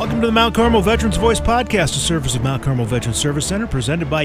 Welcome to the Mount Carmel Veterans Voice Podcast, a service of Mount Carmel Veterans Service Center, presented by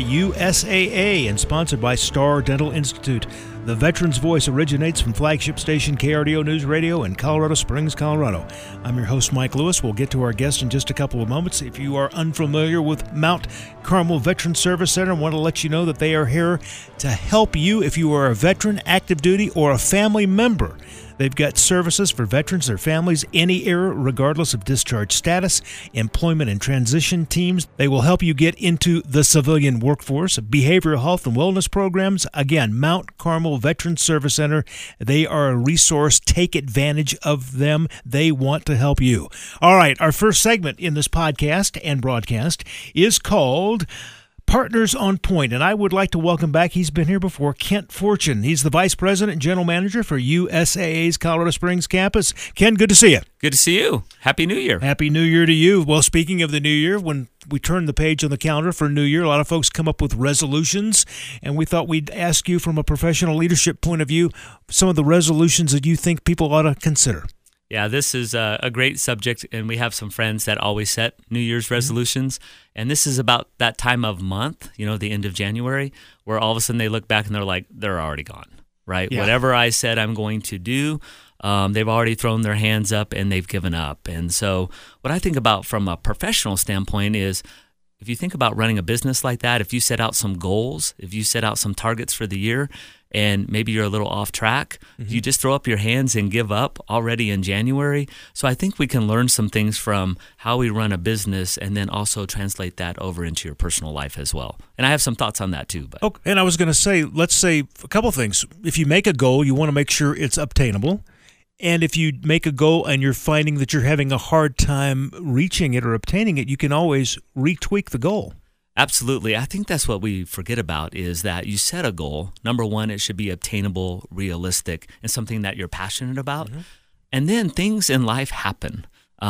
USAA and sponsored by Star Dental Institute. The Veterans Voice originates from flagship station KRDO News Radio in Colorado Springs, Colorado. I'm your host, Mike Lewis. We'll get to our guest in just a couple of moments. If you are unfamiliar with Mount Carmel Veterans Service Center, I want to let you know that they are here to help you if you are a veteran, active duty, or a family member. They've got services for veterans, their families, any era, regardless of discharge status, employment and transition teams. They will help you get into the civilian workforce, behavioral health and wellness programs. Again, Mount Carmel Veterans Service Center. They are a resource. Take advantage of them. They want to help you. All right, our first segment in this podcast and broadcast is called Partners on Point, and I would like to welcome back, he's been here before, Kent Fortune. He's the Vice President and General Manager for USAA's Colorado Springs campus. Ken, good to see you. Good to see you. Happy New Year. Happy New Year to you. Well, speaking of the New Year, when we turn the page on the calendar for New Year, a lot of folks come up with resolutions, and we thought we'd ask you from a professional leadership point of view some of the resolutions that you think people ought to consider. Yeah, this is a great subject, and we have some friends that always set New Year's resolutions, and this is about that time of month, the end of January, where all of a sudden they look back and they're like, they're already gone, right? Yeah. Whatever I said I'm going to do, they've already thrown their hands up and they've given up. And so what I think about from a professional standpoint is, if you think about running a business like that, if you set out some goals, if you set out some targets for the year, and maybe you're a little off track, you just throw up your hands and give up already in January. So I think we can learn some things from how we run a business and then also translate that over into your personal life as well. And I have some thoughts on that too. Okay, and I was going to say, let's say a couple things. If you make a goal, you want to make sure it's obtainable. And if you make a goal and you're finding that you're having a hard time reaching it or obtaining it, you can always retweak the goal. Absolutely. I think that's what we forget about is that you set a goal. Number one, it should be obtainable, realistic, and something that you're passionate about. And then things in life happen.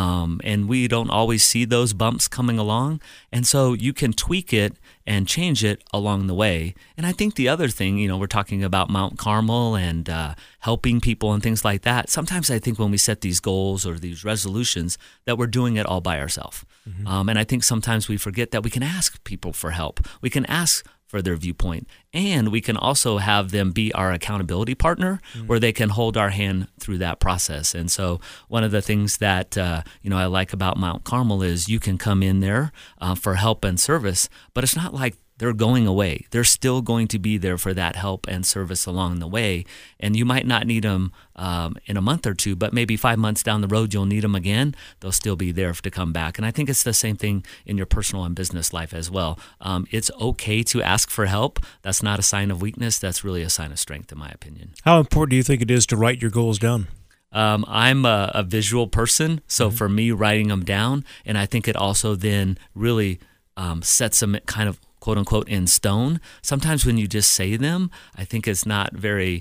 And we don't always see those bumps coming along. And so you can tweak it and change it along the way. And I think the other thing, we're talking about Mount Carmel and helping people and things like that. Sometimes I think when we set these goals or these resolutions that we're doing it all by ourselves. And I think sometimes we forget that we can ask people for help. We can ask for their viewpoint. And we can also have them be our accountability partner where they can hold our hand through that process. And so one of the things that, I like about Mount Carmel is you can come in there for help and service, but it's not like they're going away. They're still going to be there for that help and service along the way. And you might not need them in a month or two, but maybe 5 months down the road, you'll need them again. They'll still be there to come back. And I think it's the same thing in your personal and business life as well. It's okay to ask for help. That's not a sign of weakness. That's really a sign of strength, in my opinion. How important do you think it is to write your goals down? I'm a visual person, so for me, writing them down, and I think it also then really sets them kind of quote unquote in stone. Sometimes when you just say them, I think it's not very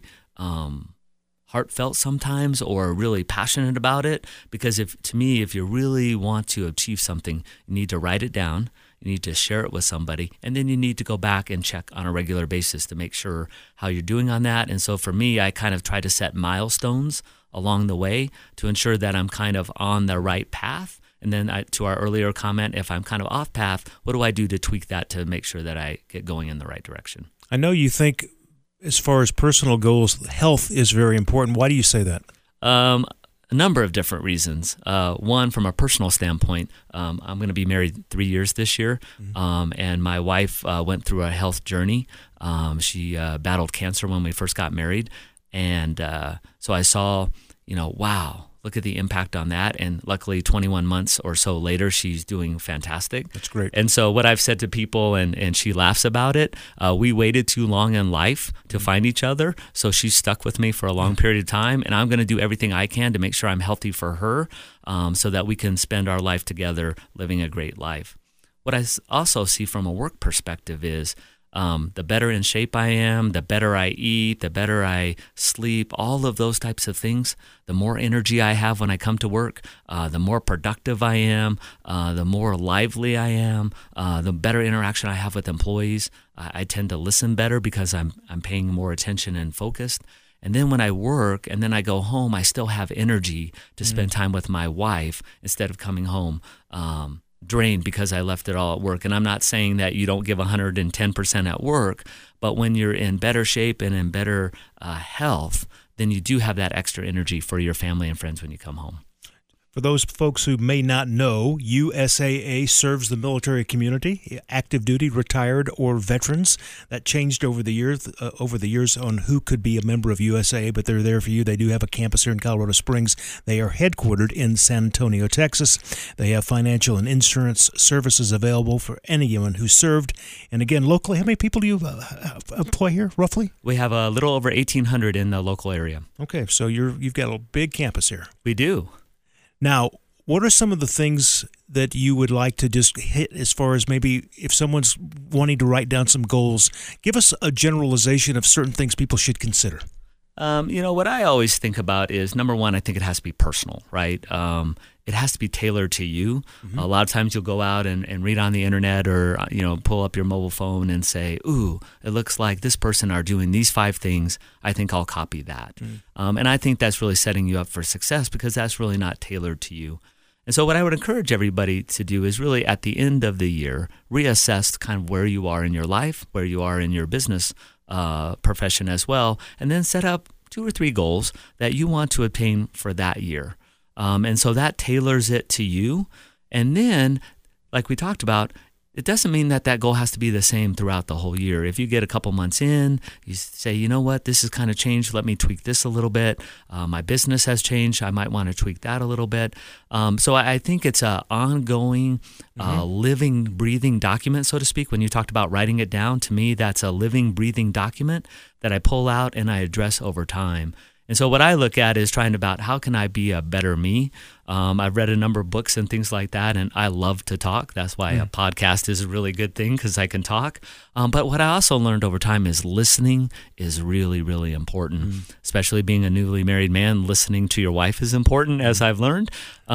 heartfelt sometimes or really passionate about it, because if you really want to achieve something, you need to write it down, you need to share it with somebody, and then you need to go back and check on a regular basis to make sure how you're doing on that. And so for me, I kind of try to set milestones along the way to ensure that I'm kind of on the right path. And then to our earlier comment, if I'm kind of off path, what do I do to tweak that to make sure that I get going in the right direction? I know you think, as far as personal goals, health is very important. Why do you say that? A number of different reasons. One, from a personal standpoint, I'm going to be married 3 years this year, and my wife went through a health journey. She battled cancer when we first got married, and so I saw, wow, look at the impact on that. And luckily, 21 months or so later, she's doing fantastic. That's great. And so what I've said to people, and she laughs about it, we waited too long in life to find each other. So she's stuck with me for a long period of time. And I'm going to do everything I can to make sure I'm healthy for her so that we can spend our life together living a great life. What I also see from a work perspective is the better in shape I am, the better I eat, the better I sleep, all of those types of things, the more energy I have when I come to work, the more productive I am, the more lively I am, the better interaction I have with employees. I tend to listen better because I'm paying more attention and focused. And then when I work and then I go home, I still have energy to spend time with my wife instead of coming home drained because I left it all at work. And I'm not saying that you don't give 110% at work, but when you're in better shape and in better health, then you do have that extra energy for your family and friends when you come home. For those folks who may not know, USAA serves the military community, active duty, retired, or veterans. That changed over the years on who could be a member of USAA, but they're there for you. They do have a campus here in Colorado Springs. They are headquartered in San Antonio, Texas. They have financial and insurance services available for anyone who served. And again, locally, how many people do you employ here, roughly? We have a little over 1,800 in the local area. Okay, so you've got a big campus here. We do. Now, what are some of the things that you would like to just hit as far as maybe if someone's wanting to write down some goals, give us a generalization of certain things people should consider? What I always think about is, number one, I think it has to be personal, right? It has to be tailored to you. Mm-hmm. A lot of times you'll go out and read on the internet or, pull up your mobile phone and say, ooh, it looks like this person are doing these 5 things. I think I'll copy that. Mm-hmm. And I think that's really setting you up for success because that's really not tailored to you. And so what I would encourage everybody to do is really at the end of the year, reassess kind of where you are in your life, where you are in your business profession as well, and then set up 2 or 3 goals that you want to attain for that year. And so that tailors it to you. And then, like we talked about, it doesn't mean that goal has to be the same throughout the whole year. If you get a couple months in, you say, you know what, this has kind of changed. Let me tweak this a little bit. My business has changed. I might want to tweak that a little bit. So I think it's an ongoing, living, breathing document, so to speak. When you talked about writing it down, to me, that's a living, breathing document that I pull out and I address over time. And so what I look at is trying about how can I be a better me? I've read a number of books and things like that, and I love to talk. That's why a podcast is a really good thing because I can talk. But what I also learned over time is listening is really, really important, especially being a newly married man. Listening to your wife is important, as I've learned.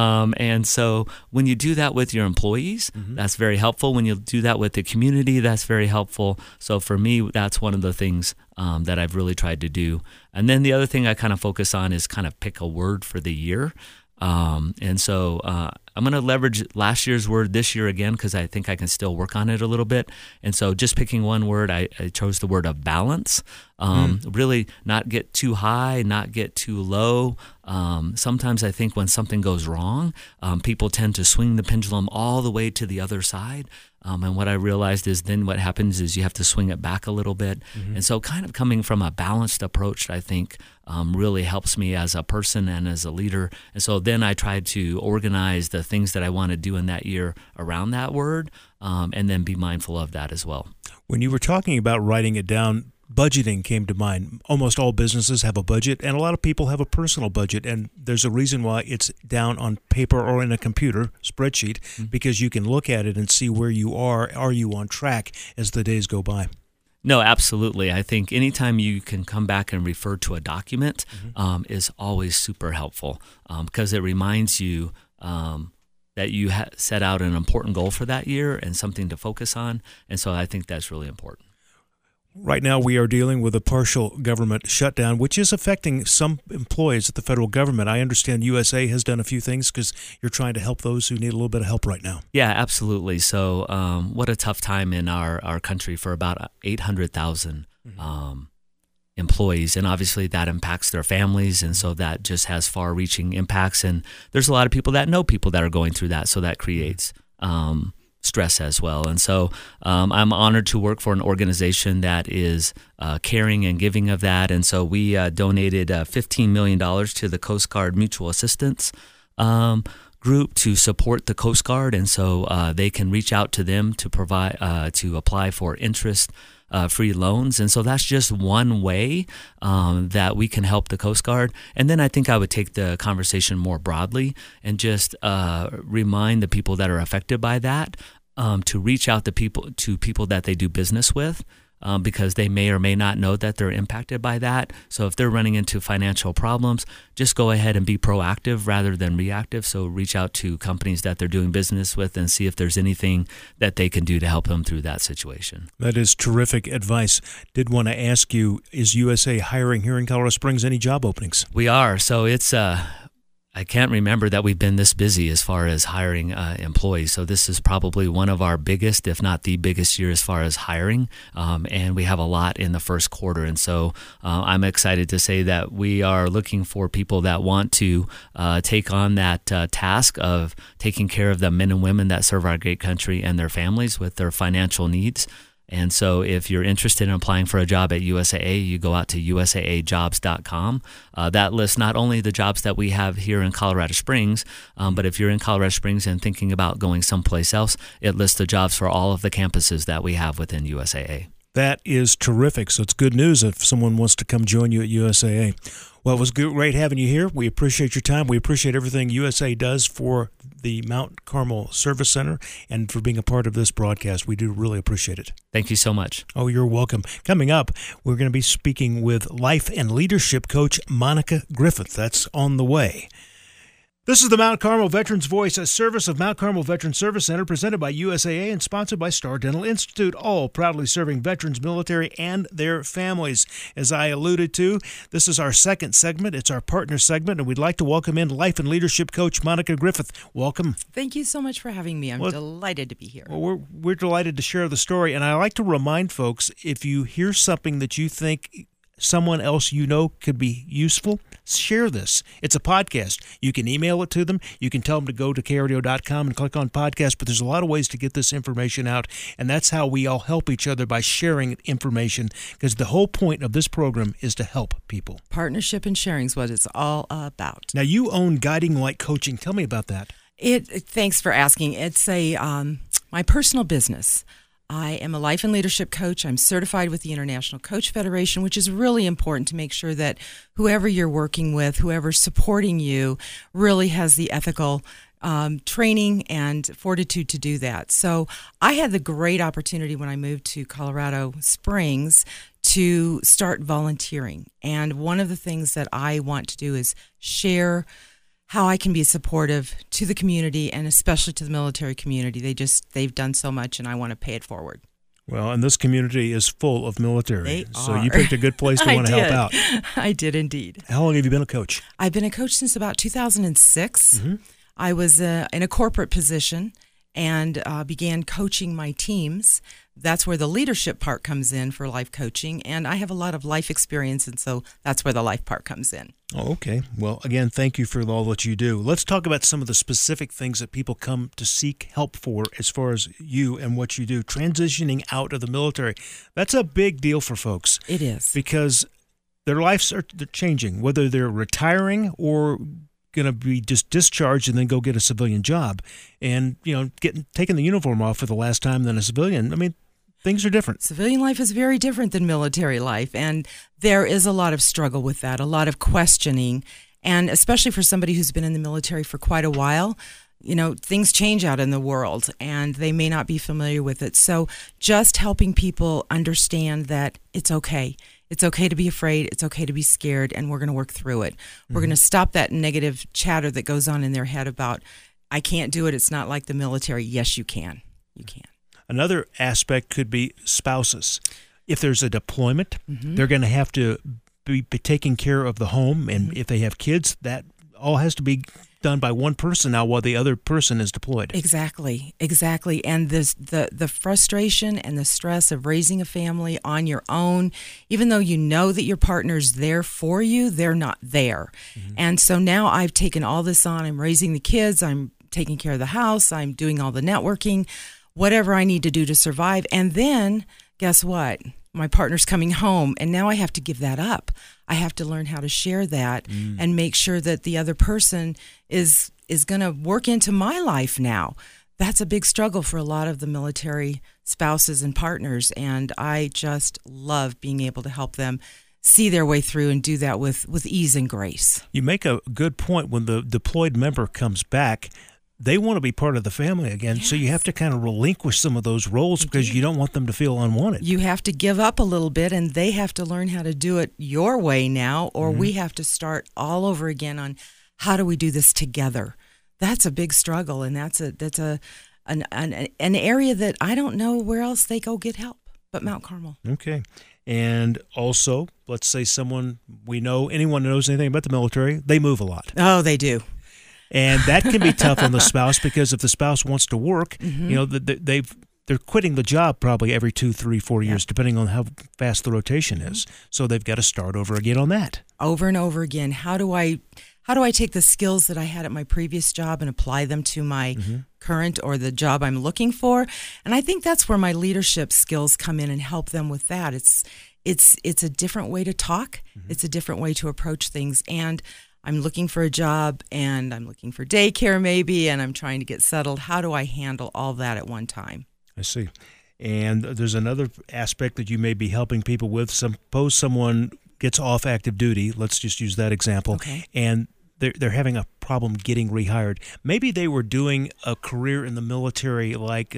And so when you do that with your employees, that's very helpful. When you do that with the community, that's very helpful. So for me, that's one of the things that I've really tried to do. And then the other thing I kind of focus on is kind of pick a word for the year. And so I'm going to leverage last year's word this year again because I think I can still work on it a little bit. And so just picking one word, I chose the word of balance. Really not get too high, not get too low. Sometimes I think when something goes wrong, people tend to swing the pendulum all the way to the other side. And what I realized is then what happens is you have to swing it back a little bit. And so kind of coming from a balanced approach, I think, really helps me as a person and as a leader. And so then I try to organize the things that I want to do in that year around that word, and then be mindful of that as well. When you were talking about writing it down, budgeting came to mind. Almost all businesses have a budget, and a lot of people have a personal budget, and there's a reason why it's down on paper or in a computer spreadsheet, because you can look at it and see where you are. Are you on track as the days go by? No, absolutely. I think anytime you can come back and refer to a document is always super helpful because it reminds you that you set out an important goal for that year and something to focus on. And so I think that's really important. Right now, we are dealing with a partial government shutdown, which is affecting some employees at the federal government. I understand USA has done a few things because you're trying to help those who need a little bit of help right now. Yeah, absolutely. So what a tough time in our country for about 800,000 employees. And obviously that impacts their families. And so that just has far-reaching impacts. And there's a lot of people that know people that are going through that. So that creates stress as well. And so I'm honored to work for an organization that is caring and giving of that. And so we donated $15 million to the Coast Guard Mutual Assistance group to support the Coast Guard. And so they can reach out to them to provide to apply for interest-free loans. And so that's just one way that we can help the Coast Guard. And then I think I would take the conversation more broadly and just remind the people that are affected by that to reach out to people that they do business with. because they may or may not know that they're impacted by that. So if they're running into financial problems, just go ahead and be proactive rather than reactive. So reach out to companies that they're doing business with and see if there's anything that they can do to help them through that situation. That is terrific advice. Did want to ask you, is USA hiring here in Colorado Springs any job openings? We are. So it's I can't remember that we've been this busy as far as hiring employees. So this is probably one of our biggest, if not the biggest year as far as hiring. And we have a lot in the first quarter. And so I'm excited to say that we are looking for people that want to take on that task of taking care of the men and women that serve our great country and their families with their financial needs. And so if you're interested in applying for a job at USAA, you go out to USAAjobs.com. That lists not only the jobs that we have here in Colorado Springs, but if you're in Colorado Springs and thinking about going someplace else, it lists the jobs for all of the campuses that we have within USAA. That is terrific. So it's good news if someone wants to come join you at USAA. Well, it was great having you here. We appreciate your time. We appreciate everything USA does for the Mount Carmel Service Center and for being a part of this broadcast. We do really appreciate it. Thank you so much. Oh, you're welcome. Coming up, we're going to be speaking with life and leadership coach Monica Griffith. That's on the way. This is the Mount Carmel Veterans Voice, a service of Mount Carmel Veterans Service Center presented by USAA and sponsored by Star Dental Institute, all proudly serving veterans, military, and their families. As I alluded to, this is our second segment. It's our partner segment, and we'd like to welcome in life and leadership coach Monica Griffith. Welcome. Thank you so much for having me. I'm delighted to be here. Well, we're delighted to share the story, and I like to remind folks, if you hear something that you think someone else you know could be useful, share this. It's a podcast. You can email it to them. You can tell them to go to kradio.com and click on podcast, but there's a lot of ways to get this information out, and that's how we all help each other, by sharing information, because the whole point of this program is to help people. Partnership and sharing is what it's all about. Now, you own Guiding Light Coaching. Tell me about that. Thanks for asking. It's my personal business. I am a life and leadership coach. I'm certified with the International Coach Federation, which is really important to make sure that whoever you're working with, whoever's supporting you, really has the ethical training and fortitude to do that. So I had the great opportunity when I moved to Colorado Springs to start volunteering. And one of the things that I want to do is share how I can be supportive to the community and especially to the military community. They've done so much, and I want to pay it forward. Well, and this community is full of military. So are. you picked a good place to want to help out. I did indeed. How long have you been a coach? I've been a coach since about 2006. Mm-hmm. I was in a corporate position and began coaching my teams. That's where the leadership part comes in for life coaching. And I have a lot of life experience, and so that's where the life part comes in. Oh, okay. Well, again, thank you for all that you do. Let's talk about some of the specific things that people come to seek help for as far as you and what you do. Transitioning out of the military, that's a big deal for folks. It is. Because their lives they're changing, whether they're retiring or going to be just discharged and then go get a civilian job. And, taking the uniform off for the last time than a civilian, I mean, things are different. Civilian life is very different than military life, and there is a lot of struggle with that, a lot of questioning, and especially for somebody who's been in the military for quite a while, things change out in the world, and they may not be familiar with it. So just helping people understand that it's okay. It's okay to be afraid. It's okay to be scared, and we're going to work through it. Mm-hmm. We're going to stop that negative chatter that goes on in their head about, I can't do it. It's not like the military. Yes, you can. You can. Another aspect could be spouses. If there's a deployment, mm-hmm. they're going to have to be taking care of the home. And mm-hmm. if they have kids, that all has to be done by one person now while the other person is deployed. Exactly. And the frustration and the stress of raising a family on your own, even though you know that your partner's there for you, they're not there. Mm-hmm. And so now I've taken all this on. I'm raising the kids. I'm taking care of the house. I'm doing all the networking, whatever I need to do to survive. And then guess what? My partner's coming home, and now I have to give that up. I have to learn how to share that and make sure that the other person is going to work into my life now. That's a big struggle for a lot of the military spouses and partners, and I just love being able to help them see their way through and do that with ease and grace. You make a good point. When the deployed member comes back, they want to be part of the family again. Yes. So you have to kind of relinquish some of those roles because you don't want them to feel unwanted. You have to give up a little bit, and they have to learn how to do it your way now, or we have to start all over again on how do we do this together. That's a big struggle, and that's an area that I don't know where else they go get help but Mount Carmel. Okay. And also, let's say anyone who knows anything about the military, they move a lot. Oh, they do. And that can be tough on the spouse because if the spouse wants to work, they're quitting the job probably every 2, 3, 4 years, depending on how fast the rotation is. So they've got to start over again on that. Over and over again. How do I take the skills that I had at my previous job and apply them to my current or the job I'm looking for? And I think that's where my leadership skills come in and help them with that. It's a different way to talk. It's a different way to approach things. And I'm looking for a job, and I'm looking for daycare maybe, and I'm trying to get settled. How do I handle all that at one time? I see. And there's another aspect that you may be helping people with. Suppose someone gets off active duty. Let's just use that example. Okay. And they're having a problem getting rehired. Maybe they were doing a career in the military like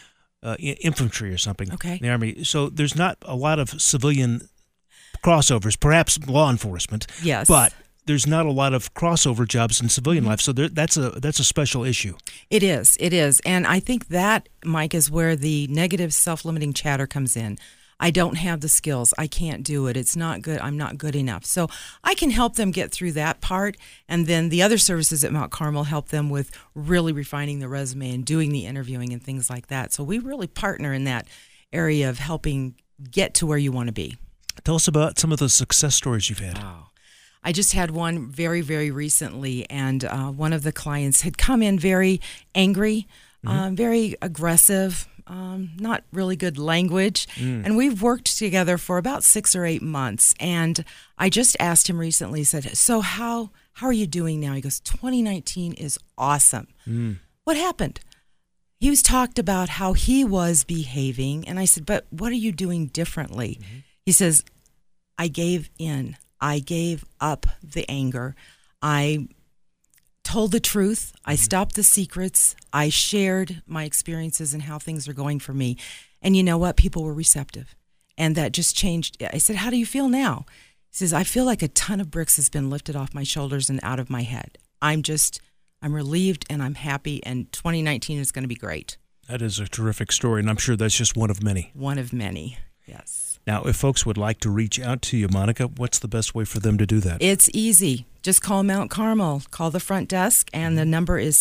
infantry or something in the Army. So there's not a lot of civilian crossovers, perhaps law enforcement. Yes. But there's not a lot of crossover jobs in civilian life, so that's a special issue. It is, and I think that, Mike, is where the negative self-limiting chatter comes in. I don't have the skills. I can't do it. It's not good. I'm not good enough. So I can help them get through that part, and then the other services at Mount Carmel help them with really refining the resume and doing the interviewing and things like that. So we really partner in that area of helping get to where you want to be. Tell us about some of the success stories you've had. Oh. I just had one very, very recently, and one of the clients had come in very angry, very aggressive, not really good language, and we've worked together for about 6 or 8 months, and I just asked him recently, said, so how are you doing now? He goes, 2019 is awesome. What happened? He was talked about how he was behaving, and I said, but what are you doing differently? He says, I gave in. I gave up the anger. I told the truth. I stopped the secrets. I shared my experiences and how things are going for me. And you know what? People were receptive. And that just changed. I said, how do you feel now? He says, I feel like a ton of bricks has been lifted off my shoulders and out of my head. I'm relieved and I'm happy, and 2019 is going to be great. That is a terrific story, and I'm sure that's just one of many. One of many, yes. Now, if folks would like to reach out to you, Monica, what's the best way for them to do that? It's easy. Just call Mount Carmel. Call the front desk, and the number is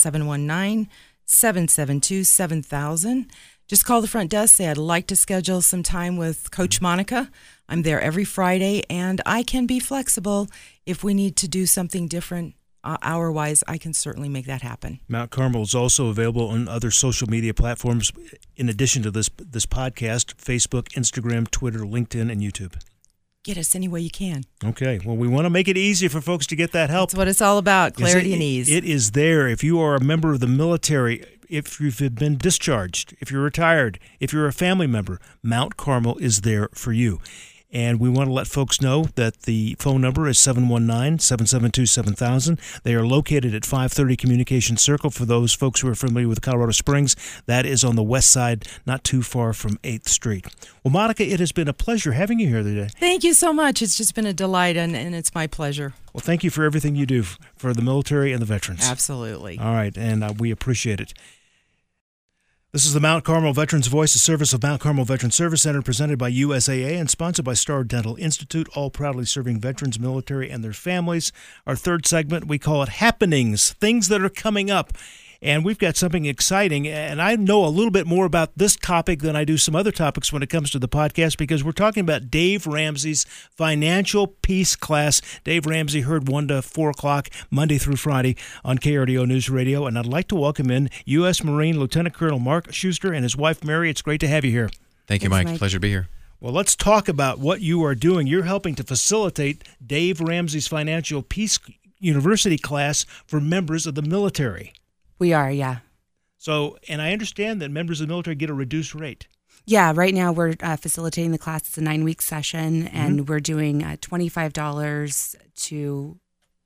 719-772-7000. Just call the front desk. Say, I'd like to schedule some time with Coach Monica. I'm there every Friday, and I can be flexible. If we need to do something different hour-wise, I can certainly make that happen. Mount Carmel is also available on other social media platforms in addition to this podcast: Facebook, Instagram, Twitter, LinkedIn, and YouTube. Get us any way you can. Okay. Well, we want to make it easy for folks to get that help. That's what it's all about, clarity and ease. It is there. If you are a member of the military, if you've been discharged, if you're retired, if you're a family member, Mount Carmel is there for you. And we want to let folks know that the phone number is 719-772-7000. They are located at 530 Communication Circle. For those folks who are familiar with Colorado Springs, that is on the west side, not too far from 8th Street. Well, Monica, it has been a pleasure having you here today. Thank you so much. It's just been a delight, and it's my pleasure. Well, thank you for everything you do for the military and the veterans. Absolutely. All right, and we appreciate it. This is the Mount Carmel Veterans Voice, a service of Mount Carmel Veterans Service Center, presented by USAA and sponsored by Star Dental Institute, all proudly serving veterans, military, and their families. Our third segment, we call it Happenings, things that are coming up. And we've got something exciting, and I know a little bit more about this topic than I do some other topics when it comes to the podcast, because we're talking about Dave Ramsey's Financial Peace Class. Dave Ramsey heard 1 to 4 o'clock Monday through Friday on KRDO News Radio, and I'd like to welcome in U.S. Marine Lieutenant Colonel Mark Schuster and his wife Mary. It's great to have you here. Thank you, Mike. Pleasure to be here. Well, let's talk about what you are doing. You're helping to facilitate Dave Ramsey's Financial Peace University class for members of the military. We are, yeah. So, and I understand that members of the military get a reduced rate. Yeah, right now we're facilitating the class. It's a 9-week session, and we're doing $25 to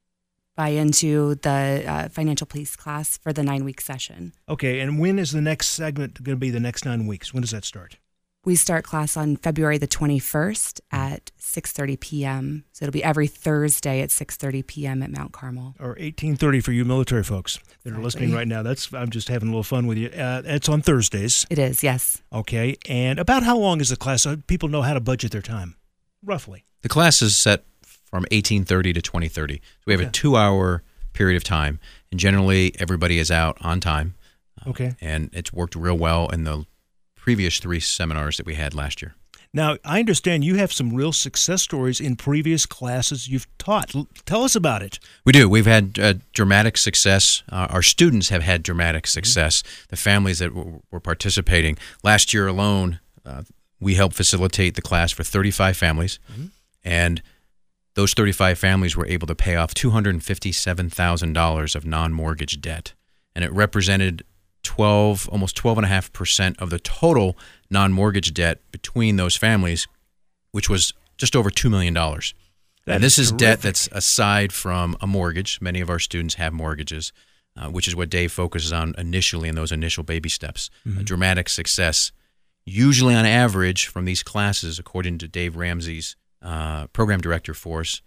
buy into the financial peace class for the 9-week session. Okay, and when is the next segment going to be the next 9 weeks? When does that start? We start class on February the 21st at 6:30 p.m. So it'll be every Thursday at 6:30 p.m. at Mount Carmel. Or 18:30 for you military folks that are listening right now. I'm just having a little fun with you. It's on Thursdays. It is, yes. Okay, and about how long is the class so people know how to budget their time, roughly? The class is set from 18:30 to 20:30. So we have a 2-hour period of time, and generally everybody is out on time. Okay. And it's worked real well in the previous 3 seminars that we had last year. Now, I understand you have some real success stories in previous classes you've taught. Tell us about it. We do. We've had dramatic success. Our students have had dramatic success. The families that were participating. Last year alone, we helped facilitate the class for 35 families, and those 35 families were able to pay off $257,000 of non-mortgage debt, and it represented almost 12.5% of the total non-mortgage debt between those families, which was just over $2 million. And this is debt that's aside from a mortgage. Many of our students have mortgages, which is what Dave focuses on initially in those initial baby steps. A dramatic success, usually on average from these classes, according to Dave Ramsey's program director for us,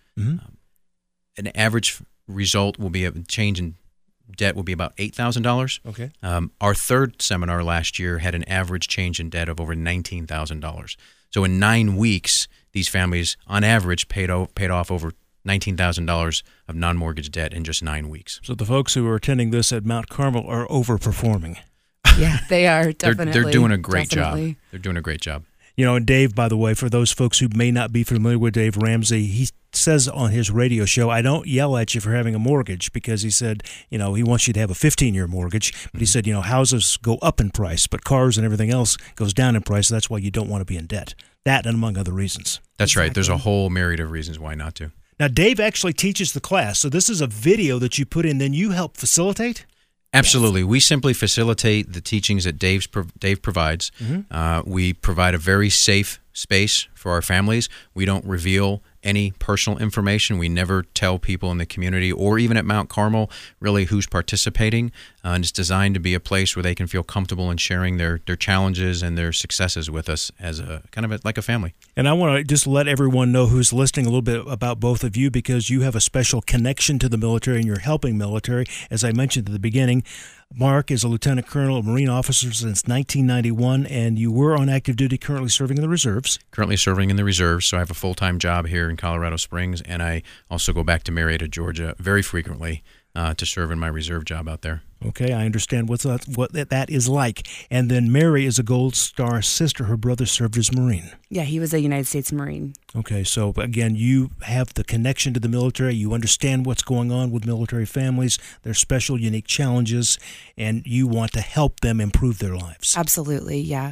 an average result will be a change in debt will be about $8,000. Okay. Our third seminar last year had an average change in debt of over $19,000. So in 9 weeks, these families, on average, paid off over $19,000 of non-mortgage debt in just 9 weeks. So the folks who are attending this at Mount Carmel are overperforming. Yeah, they are definitely. They're doing a great job. They're doing a great job. You know, and Dave, by the way, for those folks who may not be familiar with Dave Ramsey, he says on his radio show, I don't yell at you for having a mortgage, because he said, you know, he wants you to have a 15-year mortgage. But he said, you know, houses go up in price, but cars and everything else goes down in price. That's why you don't want to be in debt. That and among other reasons. That's right. There's a whole myriad of reasons why not to. Now, Dave actually teaches the class. So this is a video that you put in, then you help facilitate? Absolutely. Yes. We simply facilitate the teachings that Dave provides. We provide a very safe space for our families. We don't reveal any personal information. We never tell people in the community or even at Mount Carmel really who's participating. And it's designed to be a place where they can feel comfortable in sharing their challenges and their successes with us as a kind of like a family. And I want to just let everyone know who's listening a little bit about both of you, because you have a special connection to the military and you're helping military. As I mentioned at the beginning, Mark is a lieutenant colonel, a Marine officer since 1991, and you were on active duty, currently serving in the reserves. Currently serving in the reserves, so I have a full-time job here in Colorado Springs, and I also go back to Marietta, Georgia very frequently to serve in my reserve job out there. Okay, I understand what that is like. And then Mary is a Gold Star sister. Her brother served as Marine. Yeah, he was a United States Marine. Okay, so again, you have the connection to the military. You understand what's going on with military families, their special, unique challenges, and you want to help them improve their lives. Absolutely, yeah.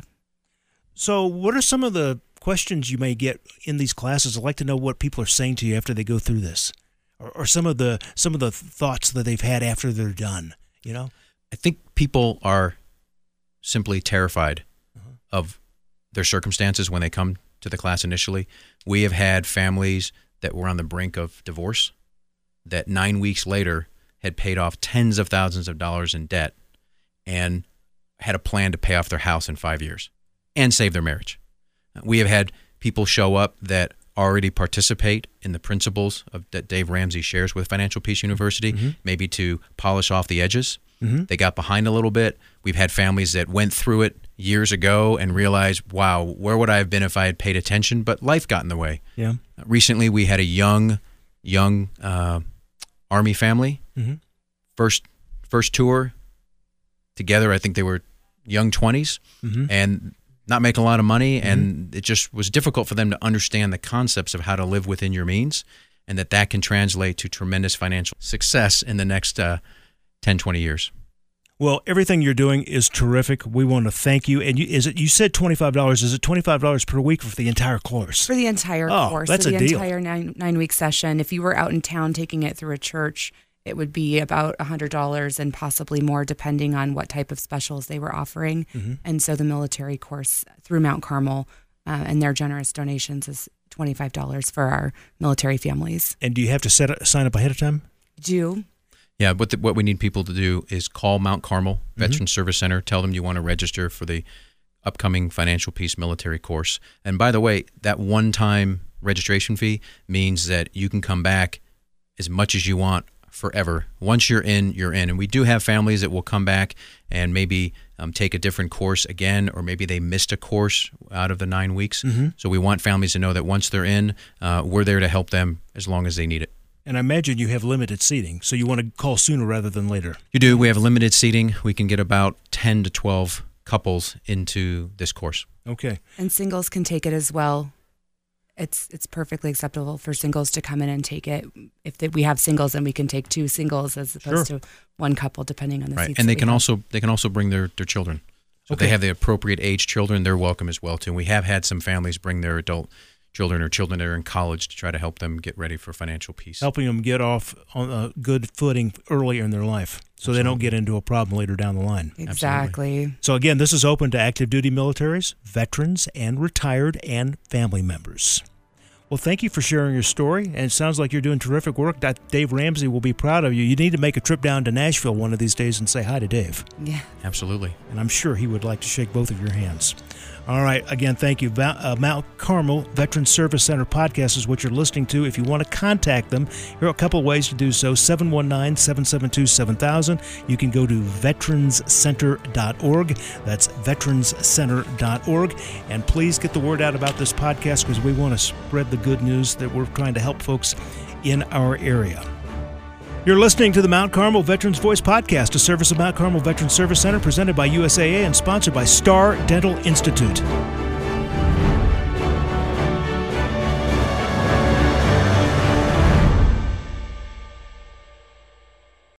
So what are some of the questions you may get in these classes? I'd like to know what people are saying to you after they go through this, or some of the thoughts that they've had after they're done. You know, I think people are simply terrified of their circumstances when they come to the class initially. We have had families that were on the brink of divorce that 9 weeks later had paid off tens of thousands of dollars in debt and had a plan to pay off their house in 5 years and save their marriage. We have had people show up that already participate in the principles that Dave Ramsey shares with Financial Peace University, maybe to polish off the edges. They got behind a little bit. We've had families that went through it years ago and realized, wow, where would I have been if I had paid attention? But life got in the way. Yeah. Recently, we had a young Army family. First tour together, I think they were young 20s, and not making a lot of money, and it just was difficult for them to understand the concepts of how to live within your means, and that can translate to tremendous financial success in the next 10, 20 years. Well, everything you're doing is terrific. We want to thank you. And you said $25. Is it $25 per week for the entire course? For the entire course. That's so a the deal. Entire 9-week session. If you were out in town taking it through a church, it would be about $100 and possibly more depending on what type of specials they were offering. And so the military course through Mount Carmel and their generous donations is $25 for our military families. And do you have to sign up ahead of time? do. Yeah, what we need people to do is call Mount Carmel Veteran Service Center. Tell them you want to register for the upcoming Financial Peace military course. And by the way, that one-time registration fee means that you can come back as much as you want forever. Once you're in, you're in. And we do have families that will come back and maybe take a different course again, or maybe they missed a course out of the 9 weeks. So we want families to know that once they're in, we're there to help them as long as they need it. And I imagine you have limited seating, so you want to call sooner rather than later. You do. We have limited seating. We can get about 10 to 12 couples into this course. Okay. And singles can take it as well. It's perfectly acceptable for singles to come in and take it. If we have singles, then we can take 2 singles as opposed to one couple, depending on the seats. And they can also bring their children. So if they have the appropriate age children, they're welcome as well too. And we have had some families bring their adult children or children that are in college to try to help them get ready for financial peace. Helping them get off on a good footing earlier in their life so they don't get into a problem later down the line. Exactly. Absolutely. So again, this is open to active duty militaries, veterans, and retired and family members. Well, thank you for sharing your story, and it sounds like you're doing terrific work. Dave Ramsey will be proud of you. You need to make a trip down to Nashville one of these days and say hi to Dave. Yeah. Absolutely. And I'm sure he would like to shake both of your hands. All right. Again, thank you. Mount Carmel Veteran Service Center podcast is what you're listening to. If you want to contact them, here are a couple of ways to do so. 719-772-7000. You can go to veteranscenter.org. That's veteranscenter.org. And please get the word out about this podcast because we want to spread the good news that we're trying to help folks in our area. You're listening to the Mount Carmel Veterans Voice podcast, a service of Mount Carmel Veterans Service Center presented by USAA and sponsored by Star Dental Institute.